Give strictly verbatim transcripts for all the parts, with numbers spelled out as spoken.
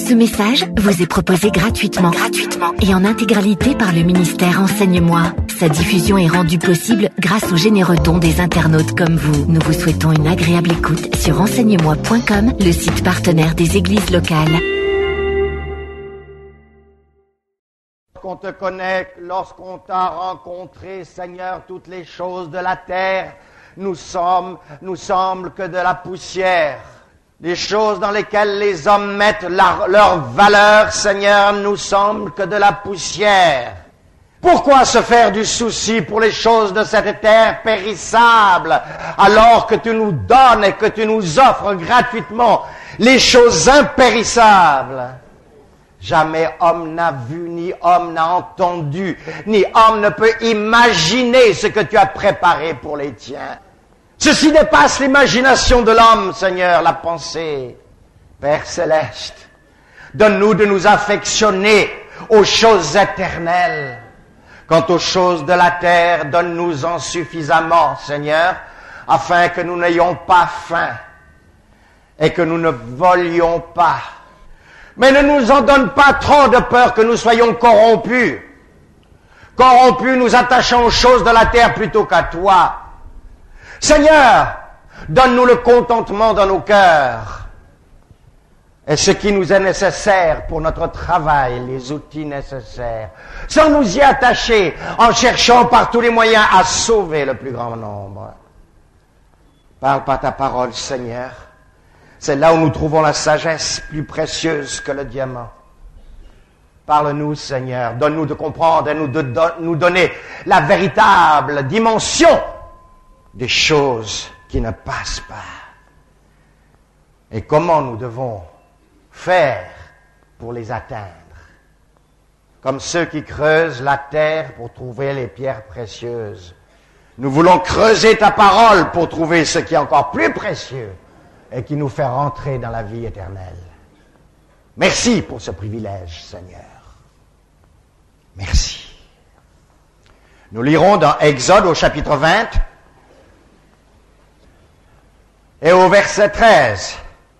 Ce message vous est proposé gratuitement, gratuitement et en intégralité par le ministère Enseigne-moi. Sa diffusion est rendue possible grâce aux généreux dons des internautes comme vous. Nous vous souhaitons une agréable écoute sur enseigne moi point com, le site partenaire des églises locales. Lorsqu'on te connaît, lorsqu'on t'a rencontré, Seigneur, toutes les choses de la terre nous semblent, nous semblent que de la poussière. Les choses dans lesquelles les hommes mettent la, leur valeur, Seigneur, nous semblent que de la poussière. Pourquoi se faire du souci pour les choses de cette terre périssable, alors que tu nous donnes et que tu nous offres gratuitement les choses impérissables? Jamais homme n'a vu, ni homme n'a entendu, ni homme ne peut imaginer ce que tu as préparé pour les tiens. Ceci dépasse l'imagination de l'homme, Seigneur, la pensée. Père céleste, donne-nous de nous affectionner aux choses éternelles. Quant aux choses de la terre, donne-nous-en suffisamment, Seigneur, afin que nous n'ayons pas faim et que nous ne volions pas. Mais ne nous en donne pas trop de peur que nous soyons corrompus. Corrompus, nous attachons aux choses de la terre plutôt qu'à toi. Seigneur, donne-nous le contentement dans nos cœurs et ce qui nous est nécessaire pour notre travail, les outils nécessaires, sans nous y attacher, en cherchant par tous les moyens à sauver le plus grand nombre. Parle par ta parole, Seigneur. C'est là où nous trouvons la sagesse plus précieuse que le diamant. Parle-nous, Seigneur. Donne-nous de comprendre et nous de don- nous donner la véritable dimension des choses qui ne passent pas. Et comment nous devons faire pour les atteindre. Comme ceux qui creusent la terre pour trouver les pierres précieuses. Nous voulons creuser ta parole pour trouver ce qui est encore plus précieux et qui nous fait rentrer dans la vie éternelle. Merci pour ce privilège, Seigneur. Merci. Nous lirons dans Exode au chapitre vingt et au verset treize.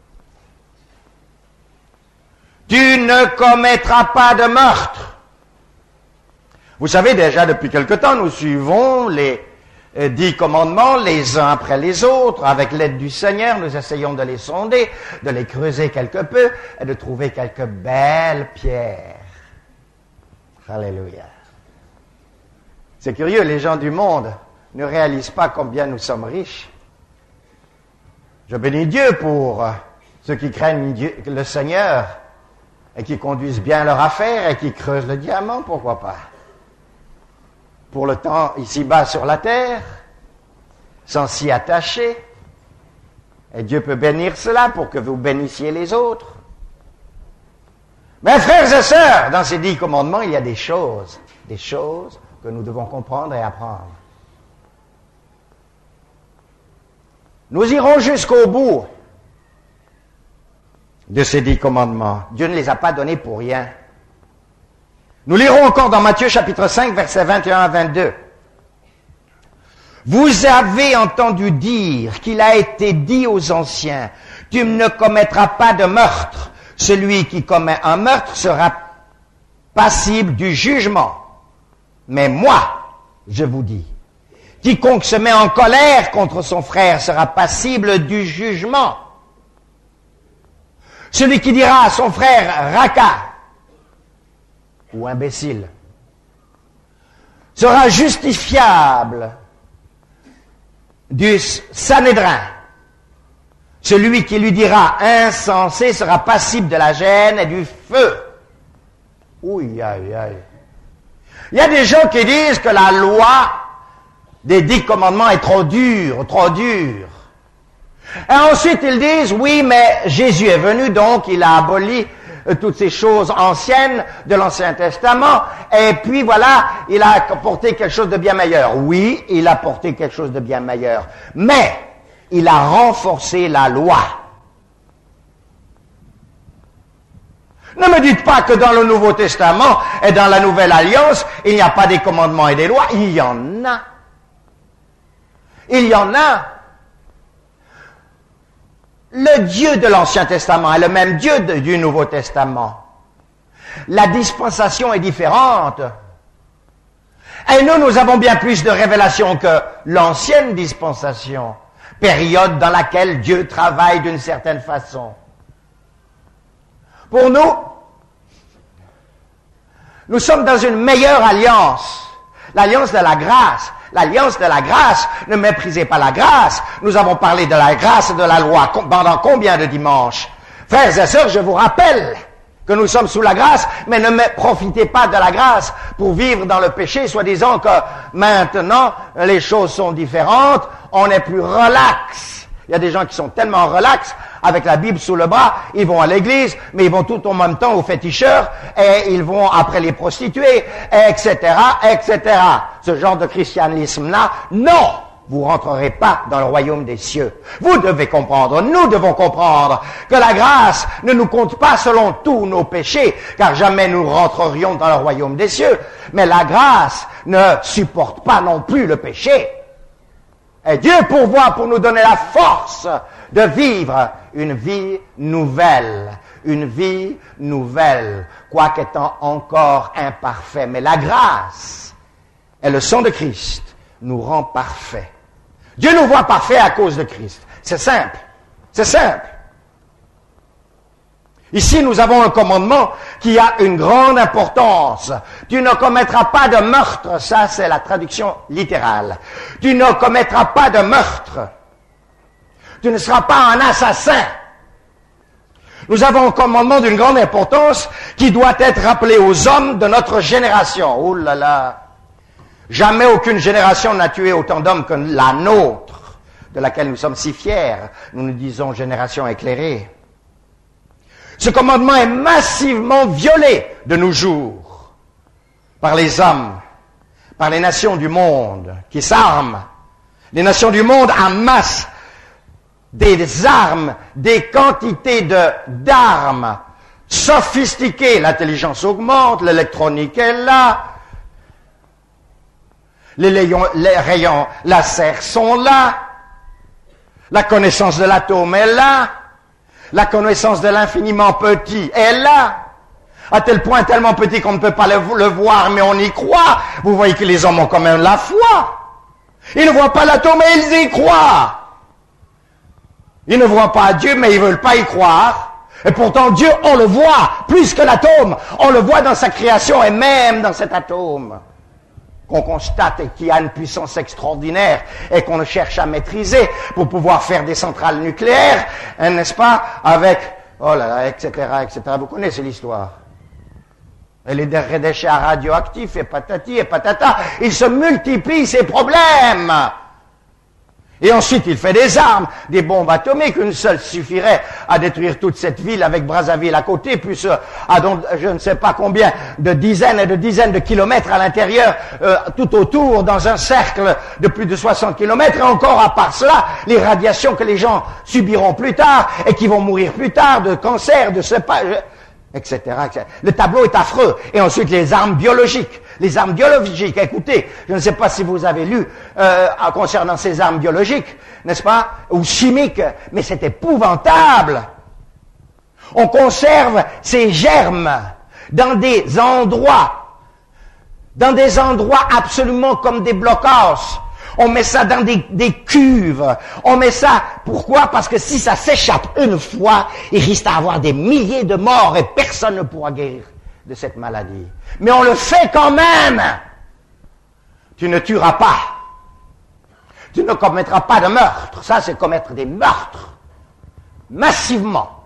Tu ne commettras pas de meurtre. Vous savez, déjà depuis quelque temps, nous suivons les euh, dix commandements les uns après les autres. Avec l'aide du Seigneur, nous essayons de les sonder, de les creuser quelque peu et de trouver quelques belles pierres. Alléluia. C'est curieux, les gens du monde ne réalisent pas combien nous sommes riches. Je bénis Dieu pour ceux qui craignent Dieu, le Seigneur et qui conduisent bien leur affaire et qui creusent le diamant, pourquoi pas. Pour le temps ici-bas sur la terre, sans s'y attacher. Et Dieu peut bénir cela pour que vous bénissiez les autres. Mais frères et sœurs, dans ces dix commandements, il y a des choses, des choses que nous devons comprendre et apprendre. Nous irons jusqu'au bout de ces dix commandements. Dieu ne les a pas donnés pour rien. Nous lirons encore dans Matthieu chapitre cinq, versets vingt et un à vingt-deux. Vous avez entendu dire qu'il a été dit aux anciens, tu ne commettras pas de meurtre. Celui qui commet un meurtre sera passible du jugement. Mais moi, je vous dis, quiconque se met en colère contre son frère sera passible du jugement. Celui qui dira à son frère « raca » ou « imbécile » sera justifiable du Sanhédrin. Celui qui lui dira « insensé » sera passible de la gêne et du feu. Ouïe, aïe, aïe. Il y a des gens qui disent que la loi des dix commandements est trop dure, trop dure. Et ensuite, ils disent, oui, mais Jésus est venu, donc il a aboli euh, toutes ces choses anciennes de l'Ancien Testament, et puis voilà, il a apporté quelque chose de bien meilleur. Oui, il a apporté quelque chose de bien meilleur, mais il a renforcé la loi. Ne me dites pas que dans le Nouveau Testament et dans la Nouvelle Alliance, il n'y a pas des commandements et des lois. Il y en a. Il y en a. le Dieu de l'Ancien Testament est le même Dieu de, du Nouveau Testament. La dispensation est différente. Et nous, nous avons bien plus de révélations que l'ancienne dispensation, période dans laquelle Dieu travaille d'une certaine façon. Pour nous, nous sommes dans une meilleure alliance, l'alliance de la grâce. L'alliance de la grâce, ne méprisez pas la grâce. Nous avons parlé de la grâce et de la loi pendant combien de dimanches? Frères et sœurs, je vous rappelle que nous sommes sous la grâce, mais ne profitez pas de la grâce pour vivre dans le péché, soi-disant que maintenant les choses sont différentes, on est plus relax. Il y a des gens qui sont tellement relax, avec la Bible sous le bras, ils vont à l'église, mais ils vont tout en même temps aux féticheurs, et ils vont après les prostituées, et cetera, et cetera. Ce genre de christianisme-là, non! Vous rentrerez pas dans le royaume des cieux. Vous devez comprendre, nous devons comprendre que la grâce ne nous compte pas selon tous nos péchés, car jamais nous rentrerions dans le royaume des cieux. Mais la grâce ne supporte pas non plus le péché. Et Dieu pourvoit pour nous donner la force de vivre une vie nouvelle. Une vie nouvelle, quoique étant encore imparfait. Mais la grâce et le sang de Christ nous rend parfaits. Dieu nous voit parfaits à cause de Christ. C'est simple. C'est simple. Ici, nous avons un commandement qui a une grande importance. Tu ne commettras pas de meurtre. Ça, c'est la traduction littérale. Tu ne commettras pas de meurtre. Tu ne seras pas un assassin. Nous avons un commandement d'une grande importance qui doit être rappelé aux hommes de notre génération. Oh là là! Jamais aucune génération n'a tué autant d'hommes que la nôtre, de laquelle nous sommes si fiers. Nous nous disons génération éclairée. Ce commandement est massivement violé de nos jours par les hommes, par les nations du monde qui s'arment. Les nations du monde amassent des armes, des quantités de, d'armes sophistiquées. L'intelligence augmente, l'électronique est là. Les rayons, les rayons laser sont là. La connaissance de l'atome est là. La connaissance de l'infiniment petit est là. À tel point tellement petit qu'on ne peut pas le, le voir, mais on y croit. Vous voyez que les hommes ont quand même la foi. Ils ne voient pas l'atome, mais ils y croient. Ils ne voient pas Dieu, mais ils ne veulent pas y croire. Et pourtant, Dieu, on le voit plus que l'atome. On le voit dans sa création et même dans cet atome qu'on constate et qui a une puissance extraordinaire et qu'on cherche à maîtriser pour pouvoir faire des centrales nucléaires, hein, n'est-ce pas, avec, oh là là, et cetera, et cetera. Vous connaissez l'histoire. Et les déchets radioactifs, et patati, et patata, ils se multiplient, ces problèmes. Et ensuite, il fait des armes, des bombes atomiques. Une seule suffirait à détruire toute cette ville avec Brazzaville à côté, plus euh, à donc, je ne sais pas combien de dizaines et de dizaines de kilomètres à l'intérieur, euh, tout autour, dans un cercle de plus de soixante kilomètres. Et encore, à part cela, les radiations que les gens subiront plus tard et qui vont mourir plus tard de cancer, de ce pas, et cetera, et cetera. Le tableau est affreux. Et ensuite, les armes biologiques. Les armes biologiques, écoutez, je ne sais pas si vous avez lu euh, concernant ces armes biologiques, n'est-ce pas, ou chimiques, mais c'est épouvantable. On conserve ces germes dans des endroits, dans des endroits absolument comme des blockhaus. On met ça dans des, des cuves. On met ça, pourquoi? Parce que si ça s'échappe une fois, il risque d'avoir des milliers de morts et personne ne pourra guérir de cette maladie. Mais on le fait quand même. Tu ne tueras pas. Tu ne commettras pas de meurtre. Ça, c'est commettre des meurtres. Massivement.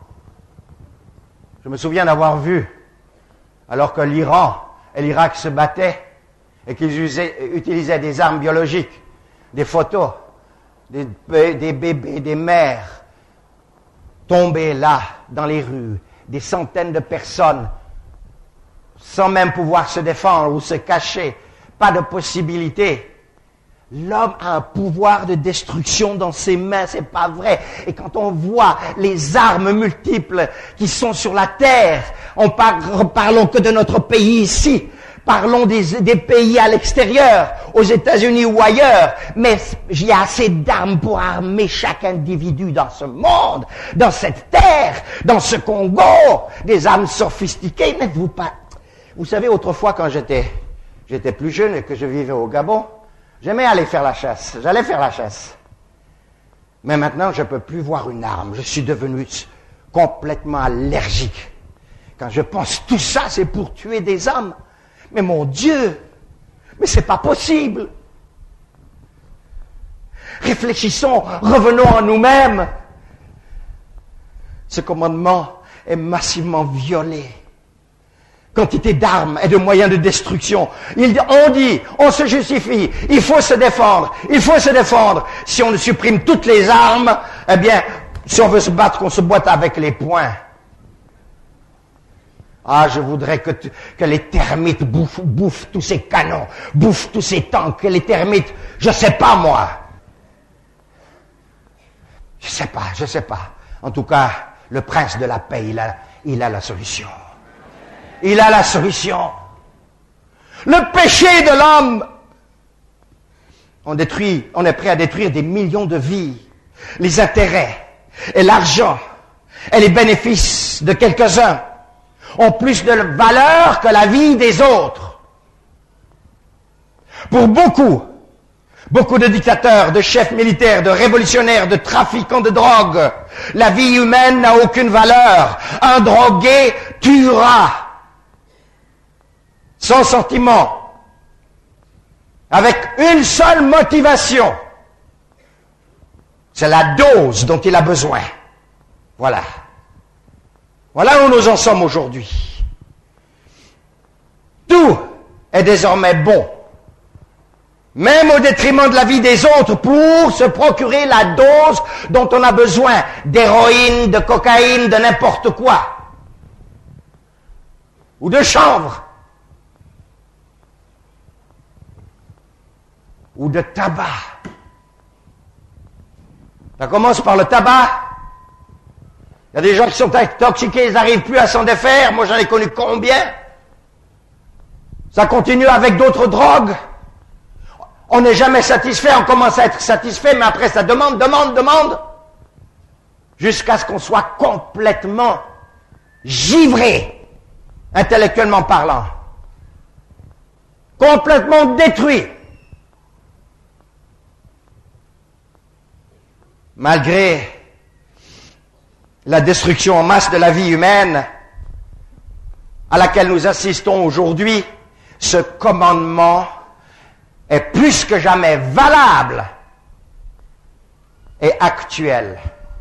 Je me souviens d'avoir vu, alors que l'Iran et l'Irak se battaient et qu'ils usaient, utilisaient des armes biologiques, des photos, des, des bébés, des mères tombés là, dans les rues, des centaines de personnes sans même pouvoir se défendre ou se cacher, pas de possibilité. L'homme a un pouvoir de destruction dans ses mains, c'est pas vrai. Et quand on voit les armes multiples qui sont sur la terre, on parle, parlons que de notre pays ici, Parlons des, des pays à l'extérieur, aux États-Unis ou ailleurs, mais il y a assez d'armes pour armer chaque individu dans ce monde, dans cette terre, dans ce Congo, des armes sophistiquées. N'êtes-vous pas... Vous savez, autrefois, quand j'étais, j'étais plus jeune et que je vivais au Gabon, j'aimais aller faire la chasse. J'allais faire la chasse. Mais maintenant, je ne peux plus voir une arme. Je suis devenu complètement allergique. Quand je pense tout ça, c'est pour tuer des âmes. Mais mon Dieu, mais c'est pas possible. Réfléchissons, revenons à nous-mêmes. Ce commandement est massivement violé. Quantité d'armes et de moyens de destruction. Il, on dit, on se justifie, il faut se défendre, il faut se défendre. Si on supprime toutes les armes, eh bien, si on veut se battre, qu'on se batte avec les poings. Ah, je voudrais que, tu, que les termites bouffent, bouffent tous ces canons, bouffent tous ces tanks, que les termites, je sais pas moi. Je sais pas, je sais pas. En tout cas, le prince de la paix, il a, il a la solution. Il a la solution. Le péché de l'homme. On détruit, on est prêt à détruire des millions de vies. Les intérêts et l'argent et les bénéfices de quelques-uns ont plus de valeur que la vie des autres. Pour beaucoup, beaucoup de dictateurs, de chefs militaires, de révolutionnaires, de trafiquants de drogue, la vie humaine n'a aucune valeur. Un drogué tuera sans sentiment, avec une seule motivation. C'est la dose dont il a besoin. Voilà. Voilà où nous en sommes aujourd'hui. Tout est désormais bon, même au détriment de la vie des autres, pour se procurer la dose dont on a besoin, d'héroïne, de cocaïne, de n'importe quoi, ou de chanvre, ou de tabac. Ça commence par le tabac. Il y a des gens qui sont intoxiqués, ils n'arrivent plus à s'en défaire. Moi, j'en ai connu combien? Ça continue avec d'autres drogues. On n'est jamais satisfait, on commence à être satisfait, mais après ça demande, demande, demande, jusqu'à ce qu'on soit complètement givré, intellectuellement parlant, complètement détruit. Malgré la destruction en masse de la vie humaine à laquelle nous assistons aujourd'hui, ce commandement est plus que jamais valable et actuel.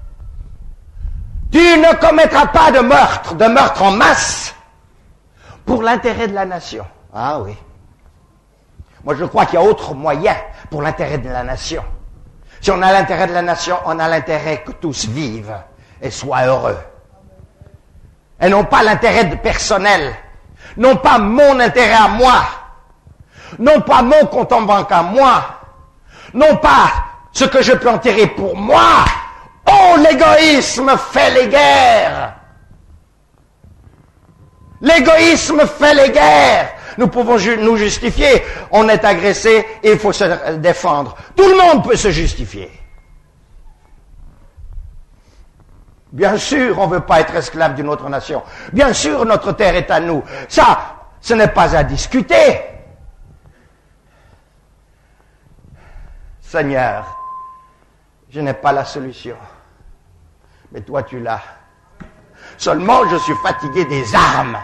Tu ne commettras pas de meurtre, de meurtre en masse, pour l'intérêt de la nation. Ah oui. Moi, je crois qu'il y a autre moyen pour l'intérêt de la nation. Si on a l'intérêt de la nation, on a l'intérêt que tous vivent et soient heureux. Et non pas l'intérêt personnel, non pas mon intérêt à moi, non pas mon compte en banque à moi, non pas ce que je peux en tirer pour moi. Oh, l'égoïsme fait les guerres. L'égoïsme fait les guerres. Nous pouvons ju- nous justifier. On est agressé et il faut se défendre. Tout le monde peut se justifier. Bien sûr, on ne veut pas être esclave d'une autre nation. Bien sûr, notre terre est à nous. Ça, ce n'est pas à discuter. Seigneur, je n'ai pas la solution. Mais toi, tu l'as. Seulement, je suis fatigué des armes.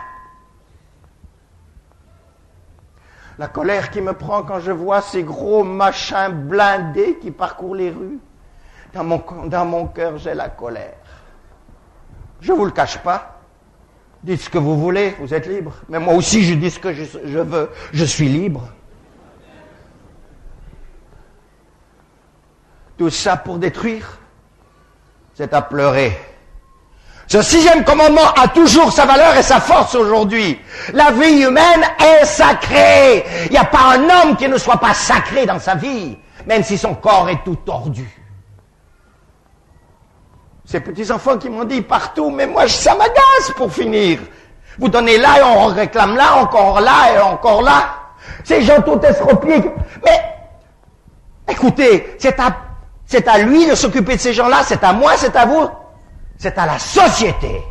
La colère qui me prend quand je vois ces gros machins blindés qui parcourent les rues. Dans mon, dans mon cœur, j'ai la colère. Je ne vous le cache pas. Dites ce que vous voulez, vous êtes libre. Mais moi aussi, je dis ce que je, je veux. Je suis libre. Tout ça pour détruire, c'est à pleurer. Ce sixième commandement a toujours sa valeur et sa force aujourd'hui. La vie humaine est sacrée. Il n'y a pas un homme qui ne soit pas sacré dans sa vie, même si son corps est tout tordu. Ces petits enfants qui m'ont dit partout, mais moi ça m'agace pour finir. Vous donnez là et on réclame là, encore là et encore là. Ces gens tout estropiés. Mais, écoutez, c'est à, c'est à lui de s'occuper de ces gens-là, c'est à moi, c'est à vous, c'est à la société.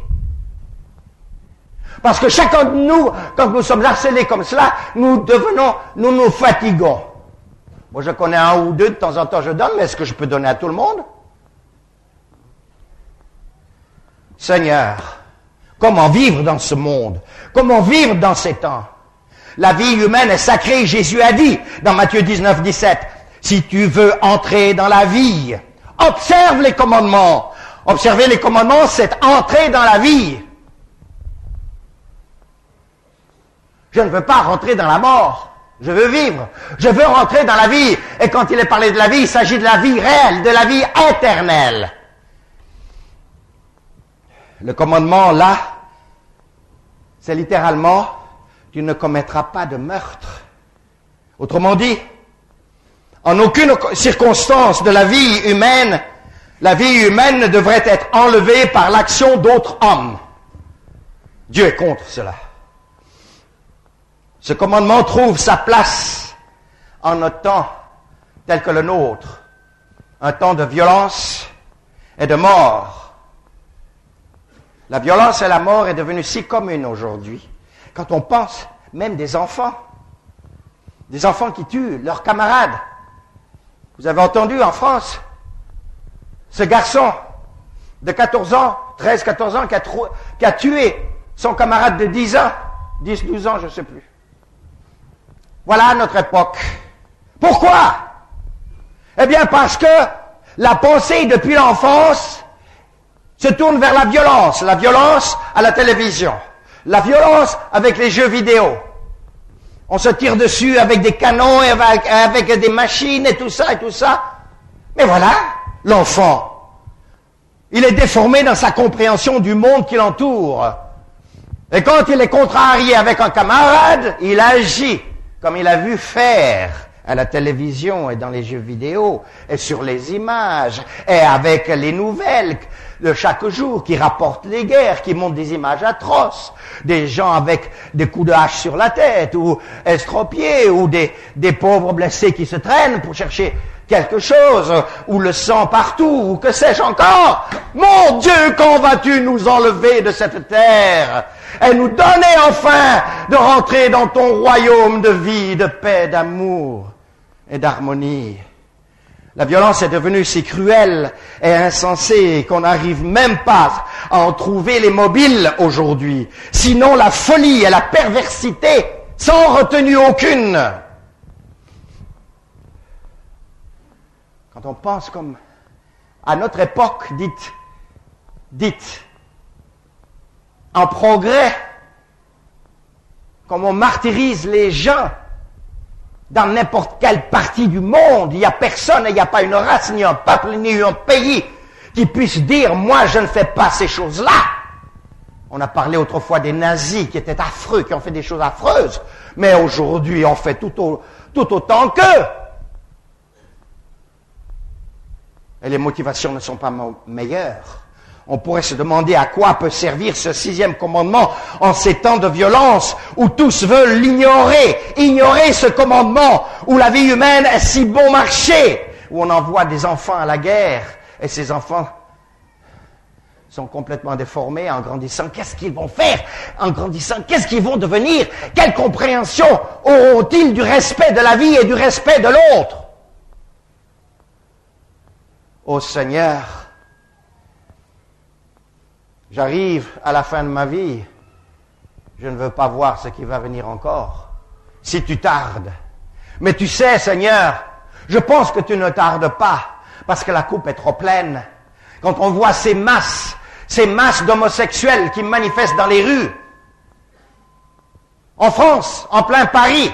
Parce que chacun de nous, quand nous sommes harcelés comme cela, nous devenons, nous nous fatiguons. Moi, je connais un ou deux, de temps en temps je donne, mais est-ce que je peux donner à tout le monde? Seigneur, comment vivre dans ce monde? Comment vivre dans ces temps? La vie humaine est sacrée, Jésus a dit dans Matthieu dix-neuf, dix-sept, si tu veux entrer dans la vie, observe les commandements. Observer les commandements, c'est entrer dans la vie. Je ne veux pas rentrer dans la mort. Je veux vivre. Je veux rentrer dans la vie. Et quand il est parlé de la vie, il s'agit de la vie réelle, de la vie éternelle. Le commandement, là, c'est littéralement, tu ne commettras pas de meurtre. Autrement dit, en aucune circonstance de la vie humaine, la vie humaine ne devrait être enlevée par l'action d'autres hommes. Dieu est contre cela. Ce commandement trouve sa place en notre temps tel que le nôtre, un temps de violence et de mort. La violence et la mort est devenue si commune aujourd'hui, quand on pense même des enfants, des enfants qui tuent leurs camarades. Vous avez entendu en France, ce garçon de quatorze ans, treize quatorze ans, qui a, trou- qui a tué son camarade de dix ans, dix douze ans, je ne sais plus. Voilà notre époque. Pourquoi? Eh bien parce que la pensée depuis l'enfance se tourne vers la violence. La violence à la télévision. La violence avec les jeux vidéo. On se tire dessus avec des canons et avec, avec des machines et tout ça et tout ça. Mais voilà, l'enfant. Il est déformé dans sa compréhension du monde qui l'entoure. Et quand il est contrarié avec un camarade, il agit comme il a vu faire à la télévision et dans les jeux vidéo, et sur les images, et avec les nouvelles de chaque jour qui rapportent les guerres, qui montrent des images atroces, des gens avec des coups de hache sur la tête, ou estropiés, ou des, des pauvres blessés qui se traînent pour chercher quelque chose, ou le sang partout, ou que sais-je encore. Mon Dieu, quand vas-tu nous enlever de cette terre et nous donner enfin de rentrer dans ton royaume de vie, de paix, d'amour et d'harmonie? La violence est devenue si cruelle et insensée qu'on n'arrive même pas à en trouver les mobiles aujourd'hui. Sinon la folie et la perversité sans retenue aucune. Quand on pense comme à notre époque, dite, dite, en progrès, comme on martyrise les gens dans n'importe quelle partie du monde, il n'y a personne, il n'y a pas une race, ni un peuple, ni un pays qui puisse dire « moi je ne fais pas ces choses-là ». On a parlé autrefois des nazis qui étaient affreux, qui ont fait des choses affreuses, mais aujourd'hui on fait tout, au, tout autant qu'eux. Et les motivations ne sont pas meilleures. On pourrait se demander à quoi peut servir ce sixième commandement en ces temps de violence où tous veulent l'ignorer, ignorer ce commandement, où la vie humaine est si bon marché, où on envoie des enfants à la guerre et ces enfants sont complètement déformés en grandissant. Qu'est-ce qu'ils vont faire en grandissant? Qu'est-ce qu'ils vont devenir? Quelle compréhension auront-ils du respect de la vie et du respect de l'autre? Ô Seigneur, j'arrive à la fin de ma vie, je ne veux pas voir ce qui va venir encore, si tu tardes. Mais tu sais, Seigneur, je pense que tu ne tardes pas, parce que la coupe est trop pleine. Quand on voit ces masses, ces masses d'homosexuels qui manifestent dans les rues, en France, en plein Paris,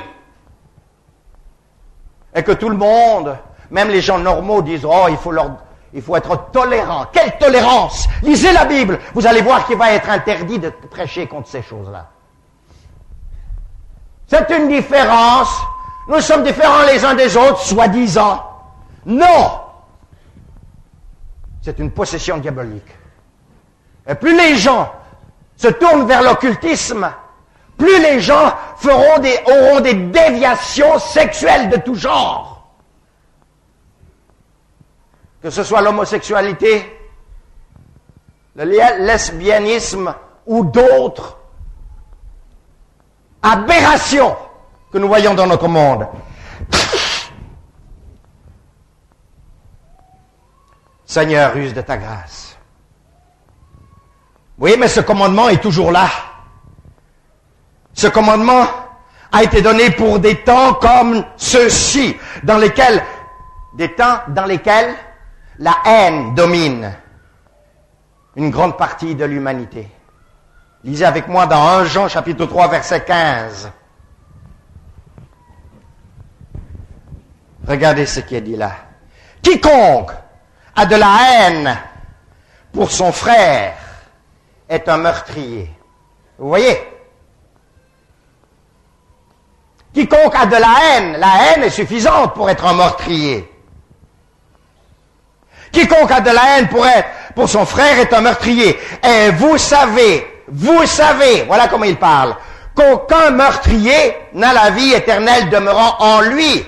et que tout le monde, même les gens normaux, disent « Oh, il faut leur... Il faut être tolérant. » Quelle tolérance? Lisez la Bible. Vous allez voir qu'il va être interdit de prêcher contre ces choses-là. C'est une différence. Nous sommes différents les uns des autres, soi-disant. Non! C'est une possession diabolique. Et plus les gens se tournent vers l'occultisme, plus les gens feront des, auront des déviations sexuelles de tout genre. Que ce soit l'homosexualité, le lesbianisme ou d'autres aberrations que nous voyons dans notre monde. Seigneur, use de ta grâce. Oui, mais ce commandement est toujours là. Ce commandement a été donné pour des temps comme ceux-ci, dans lesquels, des temps dans lesquels la haine domine une grande partie de l'humanité. Lisez avec moi dans premier Jean chapitre trois verset quinze. Regardez ce qui est dit là. Quiconque a de la haine pour son frère est un meurtrier. Vous voyez? Quiconque a de la haine, la haine est suffisante pour être un meurtrier. Quiconque a de la haine pour être, pour son frère est un meurtrier. Et vous savez, vous savez, voilà comment il parle, qu'aucun meurtrier n'a la vie éternelle demeurant en lui.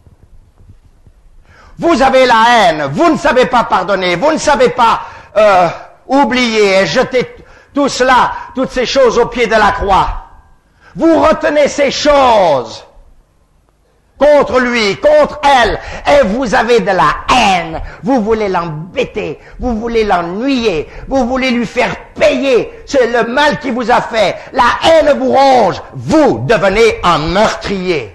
Vous avez la haine, vous ne savez pas pardonner, vous ne savez pas euh, oublier et jeter tout cela, toutes ces choses au pied de la croix. Vous retenez ces choses contre lui, contre elle, et vous avez de la haine. Vous voulez l'embêter, vous voulez l'ennuyer, vous voulez lui faire payer c'est le mal qu'il vous a fait. La haine vous ronge, vous devenez un meurtrier.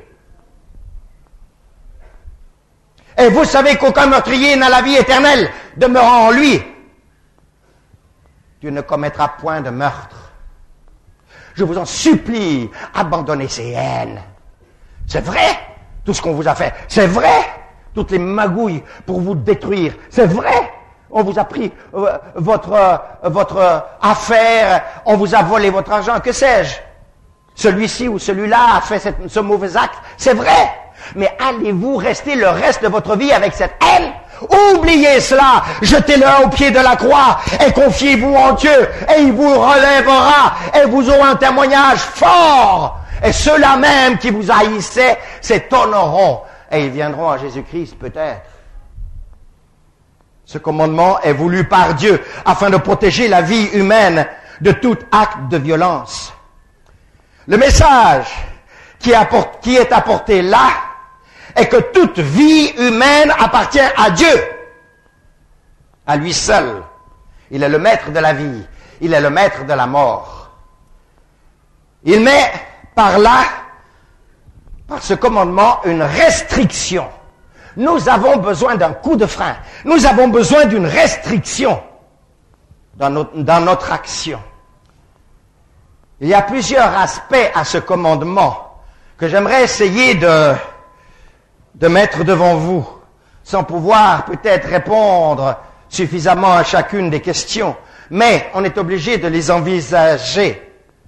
Et vous savez qu'aucun meurtrier n'a la vie éternelle demeurant en lui. Tu ne commettras point de meurtre. Je vous en supplie, abandonnez ces haines. C'est vrai, tout ce qu'on vous a fait. C'est vrai, toutes les magouilles pour vous détruire. C'est vrai, on vous a pris euh, votre, euh, votre affaire, on vous a volé votre argent, que sais-je. Celui-ci ou celui-là a fait cette, ce mauvais acte. C'est vrai. Mais allez-vous rester le reste de votre vie avec cette haine? Oubliez cela, jetez-le au pied de la croix et confiez-vous en Dieu et il vous relèvera et vous aurez un témoignage fort. Et ceux-là même qui vous haïssaient s'étonneront et ils viendront à Jésus-Christ peut-être. Ce commandement est voulu par Dieu afin de protéger la vie humaine de tout acte de violence. Le message qui, apporte, qui est apporté là est que toute vie humaine appartient à Dieu, à lui seul. Il est le maître de la vie, il est le maître de la mort. Il met par là, par ce commandement, une restriction. Nous avons besoin d'un coup de frein, nous avons besoin d'une restriction dans notre, dans notre action. Il y a plusieurs aspects à ce commandement que j'aimerais essayer de, de mettre devant vous, sans pouvoir peut-être répondre suffisamment à chacune des questions, mais on est obligé de les envisager.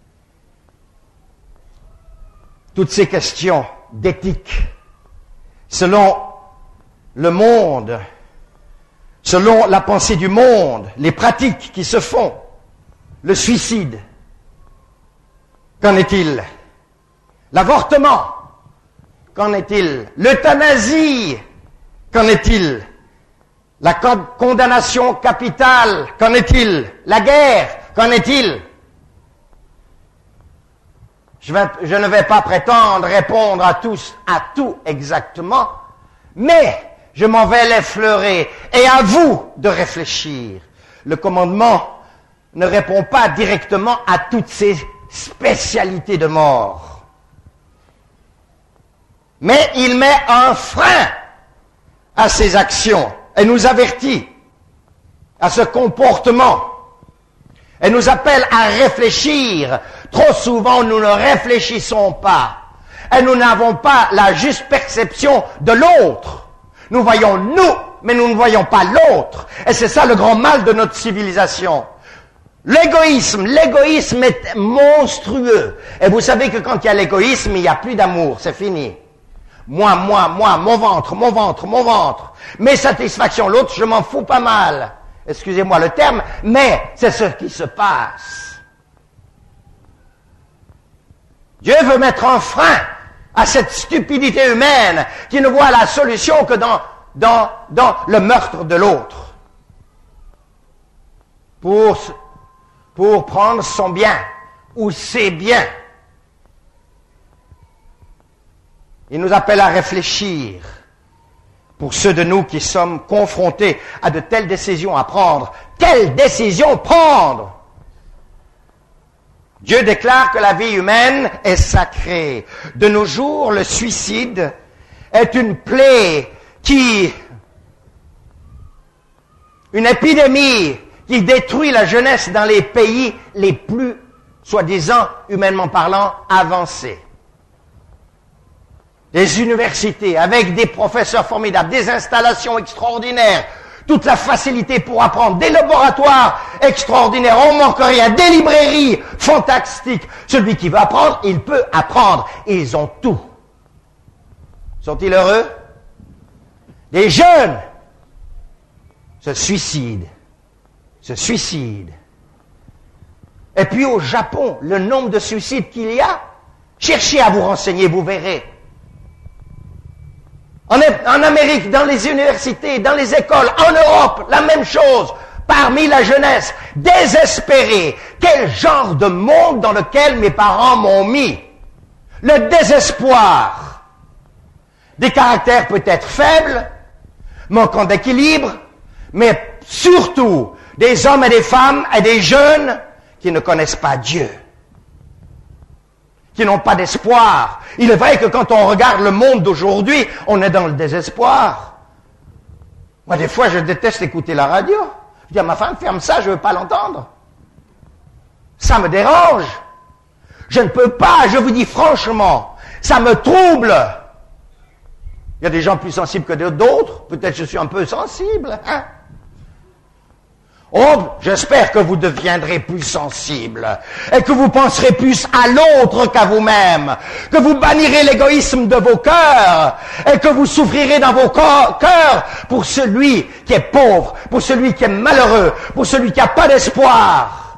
Toutes ces questions d'éthique, selon le monde, selon la pensée du monde, les pratiques qui se font, le suicide, qu'en est-il? L'avortement, qu'en est-il? L'euthanasie, qu'en est-il? La condamnation capitale, qu'en est-il? La guerre, qu'en est-il? Je, vais, je ne vais pas prétendre répondre à tous, à tout exactement, mais je m'en vais l'effleurer et à vous de réfléchir. Le commandement ne répond pas directement à toutes ces spécialités de mort. Mais il met un frein à ces actions et nous avertit à ce comportement et nous appelle à réfléchir. Trop souvent, nous ne réfléchissons pas et nous n'avons pas la juste perception de l'autre. Nous voyons nous, mais nous ne voyons pas l'autre. Et c'est ça le grand mal de notre civilisation. L'égoïsme, l'égoïsme est monstrueux. Et vous savez que quand il y a l'égoïsme, il n'y a plus d'amour, c'est fini. Moi, moi, moi, mon ventre, mon ventre, mon ventre. Mes satisfactions, l'autre, je m'en fous pas mal. Excusez-moi le terme, mais c'est ce qui se passe. Dieu veut mettre un frein à cette stupidité humaine qui ne voit la solution que dans, dans, dans le meurtre de l'autre. Pour, pour prendre son bien ou ses biens. Il nous appelle à réfléchir. Pour ceux de nous qui sommes confrontés à de telles décisions à prendre, quelles décisions prendre? Dieu déclare que la vie humaine est sacrée. De nos jours, le suicide est une plaie qui, une épidémie qui détruit la jeunesse dans les pays les plus, soi-disant, humainement parlant, avancés. Des universités avec des professeurs formidables, des installations extraordinaires, toute la facilité pour apprendre, des laboratoires extraordinaires, on manque rien, des librairies fantastiques. Celui qui veut apprendre, il peut apprendre. Ils ont tout. Sont-ils heureux? Des jeunes se suicident, se suicident. Et puis au Japon, le nombre de suicides qu'il y a, cherchez à vous renseigner, vous verrez. En, en Amérique, dans les universités, dans les écoles, en Europe, la même chose. Parmi la jeunesse, désespérée. Quel genre de monde dans lequel mes parents m'ont mis? Le désespoir. Des caractères peut-être faibles, manquant d'équilibre, mais surtout des hommes et des femmes et des jeunes qui ne connaissent pas Dieu, qui n'ont pas d'espoir. Il est vrai que quand on regarde le monde d'aujourd'hui, on est dans le désespoir. Moi, des fois, je déteste écouter la radio. Je dis à ma femme, ferme ça, je ne veux pas l'entendre. Ça me dérange. Je ne peux pas, je vous dis franchement, ça me trouble. Il y a des gens plus sensibles que d'autres. Peut-être je suis un peu sensible. Hein? Oh, j'espère que vous deviendrez plus sensible et que vous penserez plus à l'autre qu'à vous-même, que vous bannirez l'égoïsme de vos cœurs et que vous souffrirez dans vos cœurs pour celui qui est pauvre, pour celui qui est malheureux, pour celui qui n'a pas d'espoir.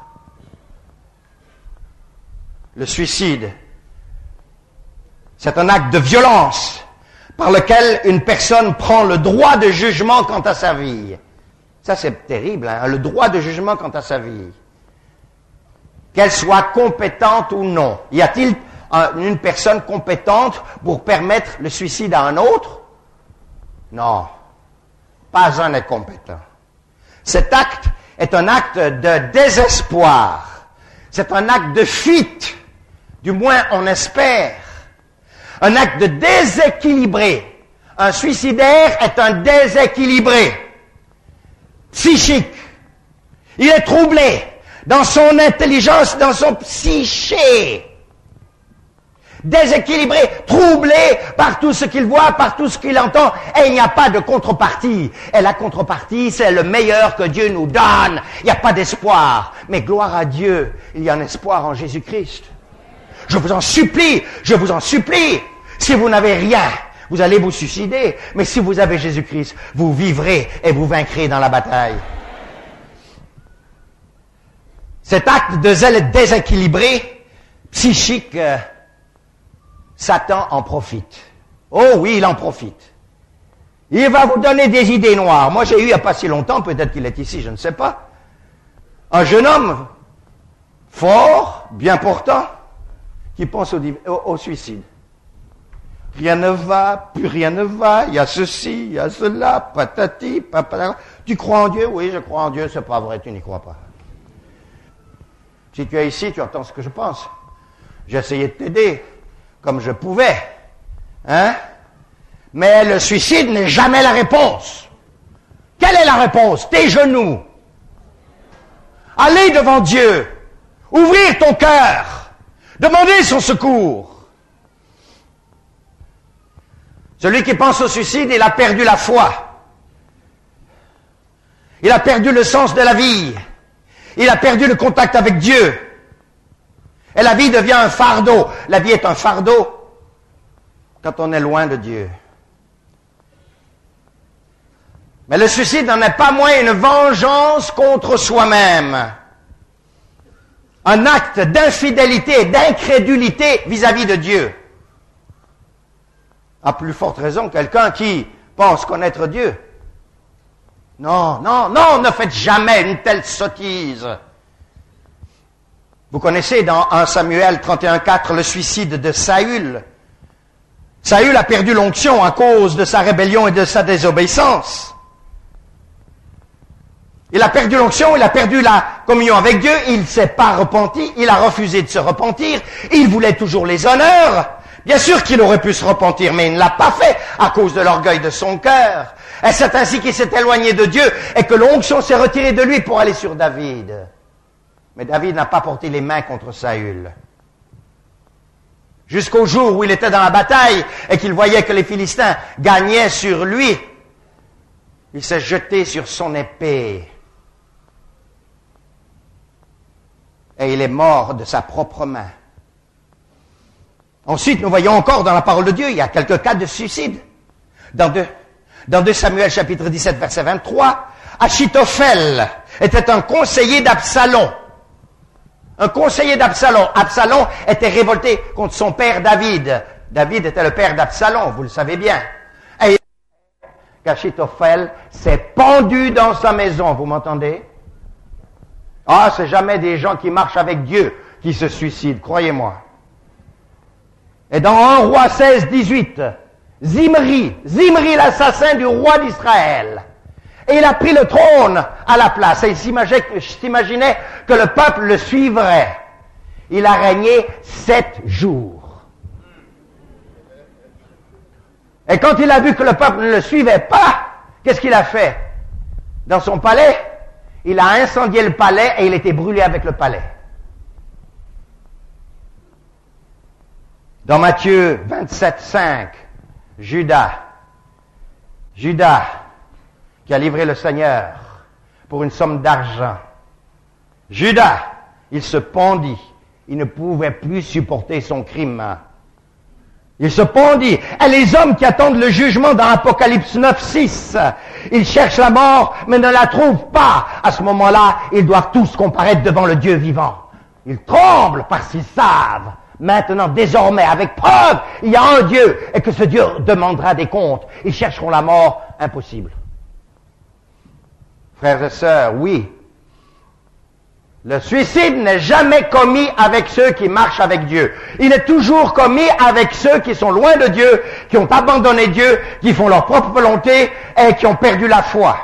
Le suicide, c'est un acte de violence par lequel une personne prend le droit de jugement quant à sa vie. Ça, c'est terrible, hein? Le droit de jugement quant à sa vie. Qu'elle soit compétente ou non. Y a-t-il un, une personne compétente pour permettre le suicide à un autre? Non. Pas un n'est compétent. Cet acte est un acte de désespoir. C'est un acte de fuite. Du moins, on espère. Un acte de déséquilibré. Un suicidaire est un déséquilibré. Psychique. Il est troublé dans son intelligence, dans son psyché. Déséquilibré, troublé par tout ce qu'il voit, par tout ce qu'il entend, et il n'y a pas de contrepartie. Et la contrepartie, c'est le meilleur que Dieu nous donne. Il n'y a pas d'espoir. Mais gloire à Dieu, il y a un espoir en Jésus-Christ. Je vous en supplie, je vous en supplie. Si vous n'avez rien, vous allez vous suicider, mais si vous avez Jésus-Christ, vous vivrez et vous vaincrez dans la bataille. Cet acte de zèle déséquilibré, psychique, euh, Satan en profite. Oh oui, il en profite. Il va vous donner des idées noires. Moi, j'ai eu il n'y a pas si longtemps, peut-être qu'il est ici, je ne sais pas, un jeune homme fort, bien portant, qui pense au, au, au suicide. Rien ne va, plus rien ne va, il y a ceci, il y a cela, patati, papala. Tu crois en Dieu? Oui, je crois en Dieu, c'est pas vrai, tu n'y crois pas. Si tu es ici, tu entends ce que je pense. J'ai essayé de t'aider, comme je pouvais. Hein? Mais le suicide n'est jamais la réponse. Quelle est la réponse? Tes genoux. Aller devant Dieu. Ouvrir ton cœur. Demander son secours. Celui qui pense au suicide, il a perdu la foi. Il a perdu le sens de la vie. Il a perdu le contact avec Dieu. Et la vie devient un fardeau. La vie est un fardeau quand on est loin de Dieu. Mais le suicide n'en est pas moins une vengeance contre soi-même. un acte d'infidélité et d'incrédulité vis-à-vis de Dieu. À plus forte raison, quelqu'un qui pense connaître Dieu. Non, non, non, ne faites jamais une telle sottise. Vous connaissez dans premier Samuel trente et un quatre le suicide de Saül. Saül a perdu l'onction à cause de sa rébellion et de sa désobéissance. Il a perdu l'onction, il a perdu la communion avec Dieu, il ne s'est pas repenti, il a refusé de se repentir, il voulait toujours les honneurs. Bien sûr qu'il aurait pu se repentir, mais il ne l'a pas fait à cause de l'orgueil de son cœur. Et c'est ainsi qu'il s'est éloigné de Dieu et que l'onction s'est retirée de lui pour aller sur David. Mais David n'a pas porté les mains contre Saül. Jusqu'au jour où il était dans la bataille et qu'il voyait que les Philistins gagnaient sur lui, il s'est jeté sur son épée. Et il est mort de sa propre main. Ensuite, nous voyons encore dans la parole de Dieu, il y a quelques cas de suicide. Dans deux, dans deux Samuel chapitre dix-sept verset vingt-trois, Achitophel était un conseiller d'Absalom. Un conseiller d'Absalom. Absalom était révolté contre son père David. David était le père d'Absalom, vous le savez bien. Et Achitophel s'est pendu dans sa maison, vous m'entendez? Ah, c'est jamais des gens qui marchent avec Dieu qui se suicident, croyez-moi. Et dans un roi seize dix-huit, Zimri, Zimri l'assassin du roi d'Israël, et il a pris le trône à la place, et il s'imaginait, s'imaginait que le peuple le suivrait. Il a régné sept jours. Et quand il a vu que le peuple ne le suivait pas, qu'est-ce qu'il a fait? Dans son palais, il a incendié le palais et il était brûlé avec le palais. Dans Matthieu vingt-sept cinq, Judas, Judas, qui a livré le Seigneur pour une somme d'argent. Judas, il se pendit, il ne pouvait plus supporter son crime. Il se pendit. Et les hommes qui attendent le jugement dans Apocalypse neuf six, ils cherchent la mort, mais ne la trouvent pas. À ce moment-là, ils doivent tous comparaître devant le Dieu vivant. Ils tremblent parce qu'ils savent. Maintenant, désormais, avec preuve, il y a un Dieu et que ce Dieu demandera des comptes. Ils chercheront la mort, impossible. Frères et sœurs, oui, le suicide n'est jamais commis avec ceux qui marchent avec Dieu. Il est toujours commis avec ceux qui sont loin de Dieu, qui ont abandonné Dieu, qui font leur propre volonté et qui ont perdu la foi.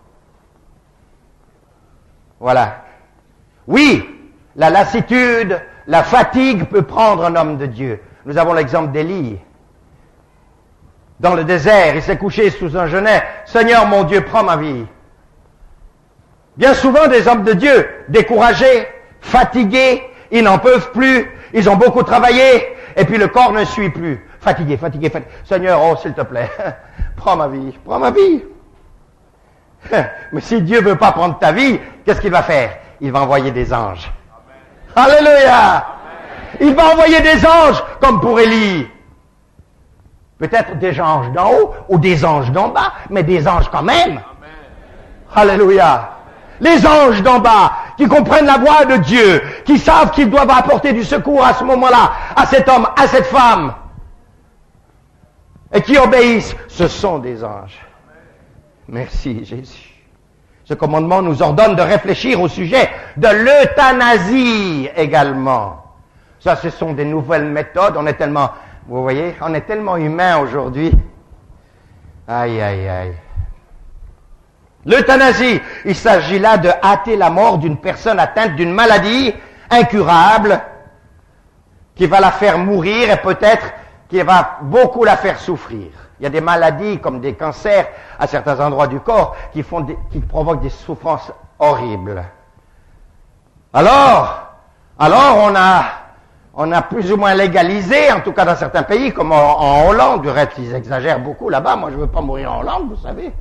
Voilà. Oui, la lassitude, la fatigue peut prendre un homme de Dieu. Nous avons l'exemple d'Élie. Dans le désert, il s'est couché sous un genêt. « Seigneur mon Dieu, prends ma vie. » Bien souvent, des hommes de Dieu, découragés, fatigués, ils n'en peuvent plus, ils ont beaucoup travaillé, et puis le corps ne suit plus. Fatigué, fatigué, fatigué. Seigneur, oh, s'il te plaît, prends ma vie, prends ma vie. Mais si Dieu veut pas prendre ta vie, qu'est-ce qu'il va faire? Il va envoyer des anges. Amen. Alléluia! Amen. Il va envoyer des anges, comme pour Élie. Peut-être des anges d'en haut, ou des anges d'en bas, mais des anges quand même. Amen. Alléluia! Les anges d'en bas, qui comprennent la voix de Dieu, qui savent qu'ils doivent apporter du secours à ce moment-là, à cet homme, à cette femme, et qui obéissent, ce sont des anges. Merci Jésus. Ce commandement nous ordonne de réfléchir au sujet de l'euthanasie également. Ça, ce sont des nouvelles méthodes. On est tellement, vous voyez, on est tellement humain aujourd'hui. Aïe, aïe, aïe. L'euthanasie, il s'agit là de hâter la mort d'une personne atteinte d'une maladie incurable qui va la faire mourir et peut-être qui va beaucoup la faire souffrir. Il y a des maladies comme des cancers à certains endroits du corps qui font des, qui provoquent des souffrances horribles. Alors, alors on a, on a plus ou moins légalisé, en tout cas dans certains pays, comme en, en Hollande, du reste ils exagèrent beaucoup là-bas. Moi je veux pas mourir en Hollande, vous savez.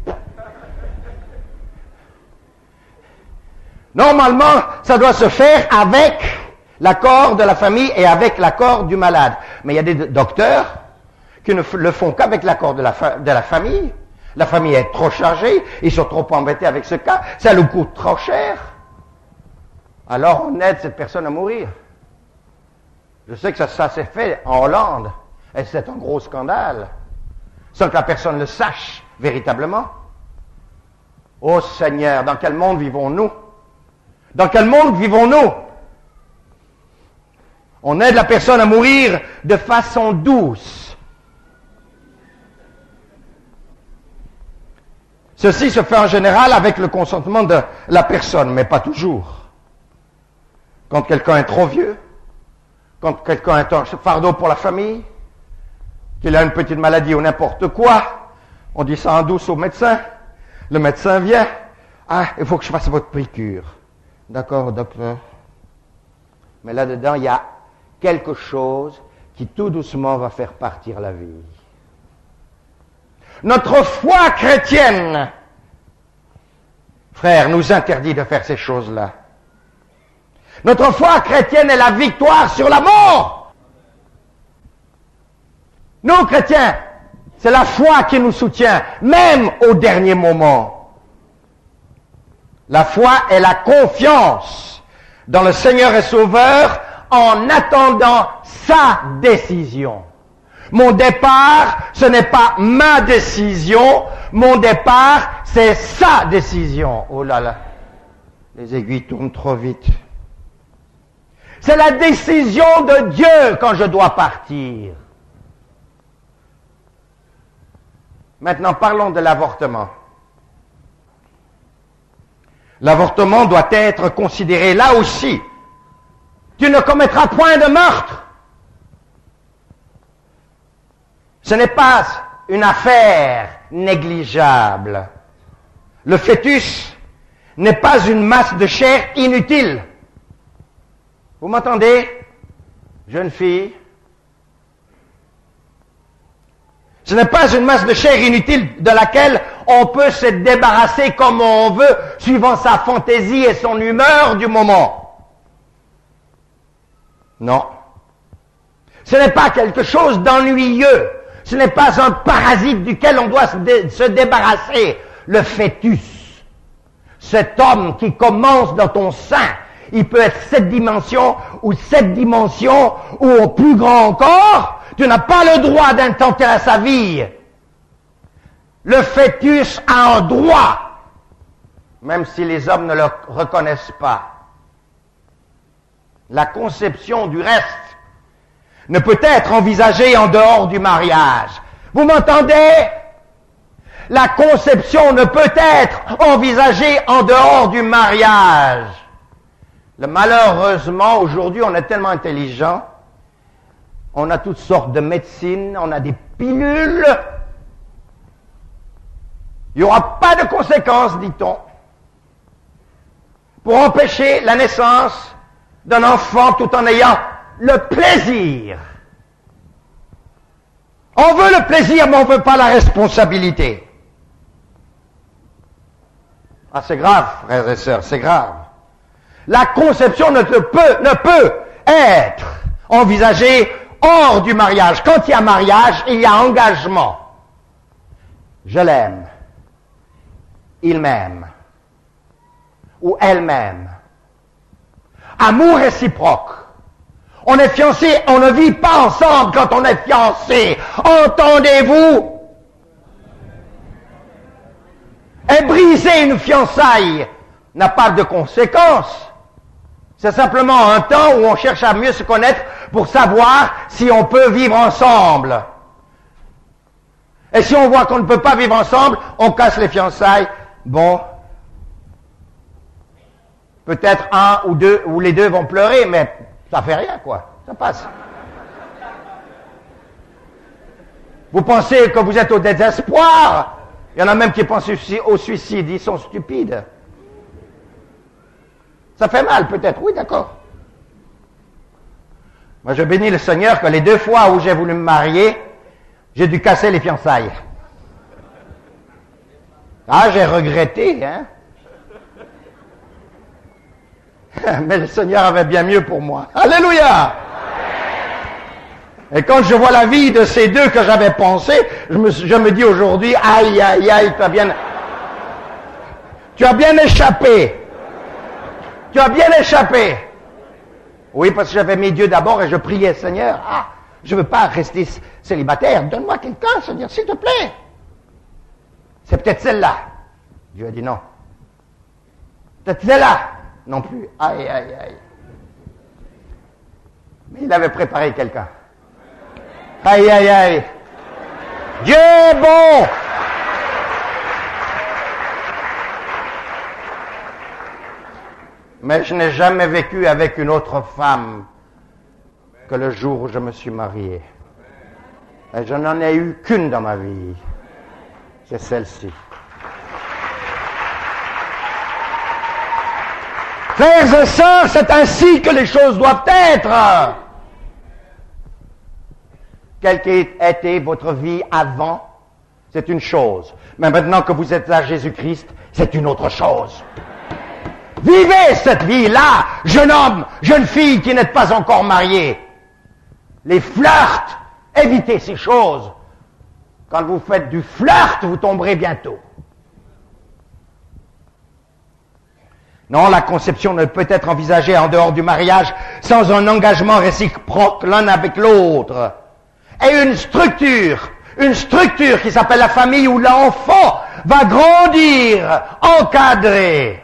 Normalement, ça doit se faire avec l'accord de la famille et avec l'accord du malade. Mais il y a des docteurs qui ne le font qu'avec l'accord de la, fa- de la famille. La famille est trop chargée, ils sont trop embêtés avec ce cas, ça leur coûte trop cher. alors on aide cette personne à mourir. Je sais que ça, ça s'est fait en Hollande, et c'est un gros scandale, sans que la personne le sache véritablement. Ô Seigneur, dans quel monde vivons-nous? Dans quel monde vivons-nous? On aide la personne à mourir de façon douce. Ceci se fait en général avec le consentement de la personne, mais pas toujours. Quand quelqu'un est trop vieux, quand quelqu'un est un fardeau pour la famille, qu'il a une petite maladie ou n'importe quoi, on dit ça en douce au médecin. Le médecin vient. Ah, il faut que je fasse votre piqûre. D'accord, docteur. Mais là-dedans, il y a quelque chose qui tout doucement va faire partir la vie. Notre foi chrétienne, frère, nous interdit de faire ces choses-là. Notre foi chrétienne est la victoire sur la mort. Nous, chrétiens, c'est la foi qui nous soutient, même au dernier moment. La foi est la confiance dans le Seigneur et Sauveur en attendant sa décision. Mon départ, ce n'est pas ma décision, mon départ, c'est sa décision. Oh là là, les aiguilles tournent trop vite. C'est la décision de Dieu quand je dois partir. Maintenant, parlons de l'avortement. L'avortement doit être considéré là aussi. Tu ne commettras point de meurtre. Ce n'est pas une affaire négligeable. Le fœtus n'est pas une masse de chair inutile. Vous m'entendez, jeune fille? Ce n'est pas une masse de chair inutile de laquelle on peut se débarrasser comme on veut, suivant sa fantaisie et son humeur du moment. Non. Ce n'est pas quelque chose d'ennuyeux. Ce n'est pas un parasite duquel on doit se, dé- se débarrasser. Le fœtus, cet homme qui commence dans ton sein, il peut être sept dimensions ou sept dimensions ou au plus grand encore. Tu n'as pas le droit d'intenter à sa vie. Le fœtus a un droit, même si les hommes ne le reconnaissent pas. La conception du reste ne peut être envisagée en dehors du mariage. Vous m'entendez? La conception ne peut être envisagée en dehors du mariage. Le malheureusement, aujourd'hui, on est tellement intelligent, on a toutes sortes de médecines, on a des pilules. Il n'y aura pas de conséquences, dit-on, pour empêcher la naissance d'un enfant tout en ayant le plaisir. On veut le plaisir, mais on ne veut pas la responsabilité. Ah, c'est grave, frères et sœurs, c'est grave. La conception ne peut, ne peut être envisagée hors du mariage. Quand il y a mariage, il y a engagement. Je l'aime. Il m'aime. Ou elle m'aime. Amour réciproque. On est fiancés, on ne vit pas ensemble quand on est fiancés. Entendez-vous? Et briser une fiançaille n'a pas de conséquences. C'est simplement un temps où on cherche à mieux se connaître pour savoir si on peut vivre ensemble. Et si on voit qu'on ne peut pas vivre ensemble, on casse les fiançailles. Bon, peut-être un ou deux, ou les deux vont pleurer, mais ça fait rien, quoi. Ça passe. Vous pensez que vous êtes au désespoir? Il y en a même qui pensent au suicide, ils sont stupides. Ça fait mal, peut-être, oui, d'accord. Moi, je bénis le Seigneur que les deux fois où j'ai voulu me marier, j'ai dû casser les fiançailles. Ah, j'ai regretté, hein. Mais le Seigneur avait bien mieux pour moi. Alléluia! Et quand je vois la vie de ces deux que j'avais pensé, je me, je me dis aujourd'hui, aïe, aïe, aïe, tu as bien, tu as bien échappé. Tu as bien échappé. Oui, parce que j'avais mis Dieu d'abord et je priais, Seigneur, ah, je ne veux pas rester célibataire, donne-moi quelqu'un, Seigneur, s'il te plaît. C'est peut-être celle-là. Dieu a dit non. Peut-être celle-là. Non plus. Aïe, aïe, aïe. Mais il avait préparé quelqu'un. Aïe, aïe, aïe. Dieu est bon. Mais je n'ai jamais vécu avec une autre femme que le jour où je me suis marié. Et je n'en ai eu qu'une dans ma vie. C'est celle-ci. Frères et sœurs, c'est ainsi que les choses doivent être. Quelle qu'ait été votre vie avant, c'est une chose. Mais maintenant que vous êtes à Jésus-Christ, c'est une autre chose. Vivez cette vie-là, jeune homme, jeune fille qui n'êtes pas encore marié. Les flirts, évitez ces choses. Quand vous faites du flirt, vous tomberez bientôt. Non, la conception ne peut être envisagée en dehors du mariage sans un engagement réciproque l'un avec l'autre. Et une structure, une structure qui s'appelle la famille où l'enfant va grandir, encadré.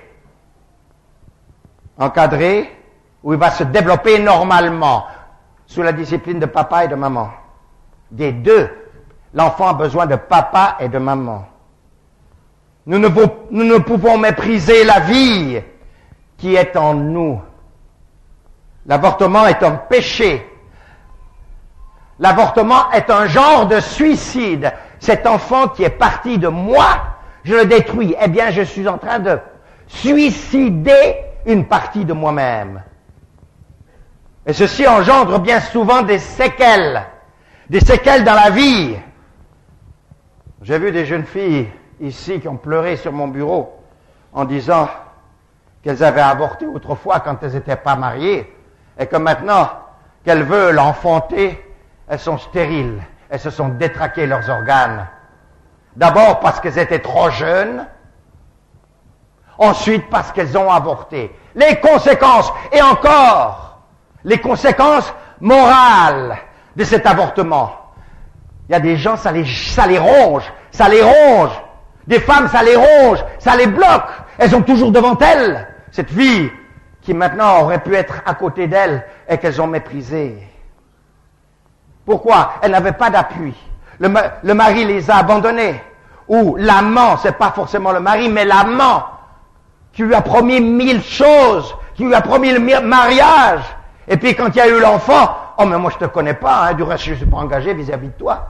Encadré, où il va se développer normalement, sous la discipline de papa et de maman. Des deux, l'enfant a besoin de papa et de maman. Nous ne, nous ne pouvons mépriser la vie qui est en nous. L'avortement est un péché. L'avortement est un genre de suicide. Cet enfant qui est parti de moi, je le détruis. Eh bien, je suis en train de suicider une partie de moi-même. Et ceci engendre bien souvent des séquelles, des séquelles dans la vie. J'ai vu des jeunes filles ici qui ont pleuré sur mon bureau en disant qu'elles avaient avorté autrefois quand elles n'étaient pas mariées et que maintenant qu'elles veulent enfanter, elles sont stériles, elles se sont détraquées leurs organes. D'abord parce qu'elles étaient trop jeunes, ensuite parce qu'elles ont avorté. Les conséquences, et encore, les conséquences morales de cet avortement. Il y a des gens, ça les, ça les ronge, ça les ronge. Des femmes, ça les ronge, ça les bloque. Elles ont toujours devant elles cette vie qui maintenant aurait pu être à côté d'elles et qu'elles ont méprisée. Pourquoi? Elles n'avaient pas d'appui. Le, le mari les a abandonnées. Ou l'amant, c'est pas forcément le mari, mais l'amant qui lui a promis mille choses, qui lui a promis le mariage. Et puis quand il y a eu l'enfant, oh mais moi je te connais pas, hein, du reste je ne suis pas engagé vis-à-vis de toi.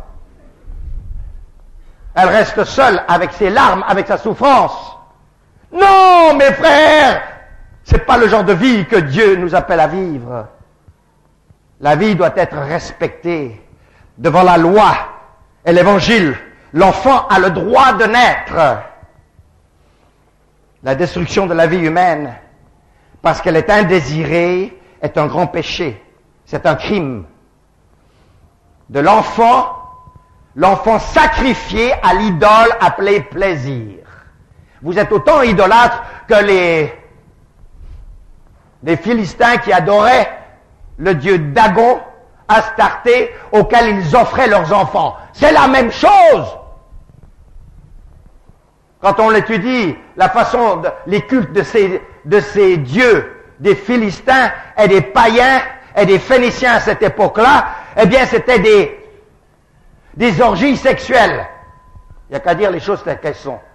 Elle reste seule avec ses larmes, avec sa souffrance. Non, mes frères, c'est pas le genre de vie que Dieu nous appelle à vivre. La vie doit être respectée devant la loi et l'évangile. L'enfant a le droit de naître. La destruction de la vie humaine, parce qu'elle est indésirée, est un grand péché. C'est un crime. De l'enfant, l'enfant sacrifié à l'idole appelée plaisir. Vous êtes autant idolâtres que les, les Philistins qui adoraient le dieu Dagon, Astarté, auquel ils offraient leurs enfants. C'est la même chose. Quand on l'étudie, la façon, de, les cultes de ces, de ces dieux, des Philistins et des païens et des Phéniciens à cette époque-là, eh bien c'était des, des orgies sexuelles. Il n'y a qu'à dire les choses telles qu'elles sont.